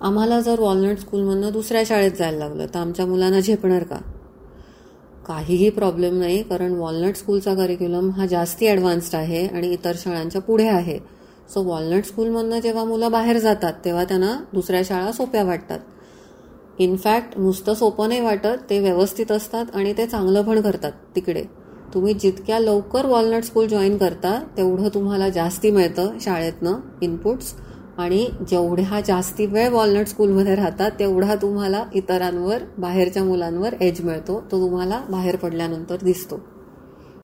आम्हाला जर वॉलनट स्कूलमधनं दुसऱ्या शाळेत जायला लागलं तर आमच्या मुलांना झेपणार का? काहीही प्रॉब्लेम नाही, कारण वॉलनट स्कूलचा करिक्युलम हा जास्ती ॲडव्हान्स्ड आहे आणि इतर शाळांच्या पुढे आहे. सो वॉलनट स्कूलमधनं जेव्हा मुलं बाहेर जातात तेव्हा त्यांना दुसऱ्या शाळा सोप्या वाटतात. इनफॅक्ट नुसतं सोपं नाही वाटत, ते व्यवस्थित असतात आणि ते चांगलं पण करतात तिकडे. तुम्ही जितक्या लवकर वॉलनट स्कूल जॉईन करता तेवढं तुम्हाला जास्ती मिळतं शाळेतनं इनपुट्स, आणि जेवढ्या जास्ती वेळ वॉलनट स्कूलमध्ये राहतात तेवढा तुम्हाला इतरांवर, बाहेरच्या मुलांवर एज मिळतो. तो तुम्हाला बाहेर पडल्यानंतर दिसतो.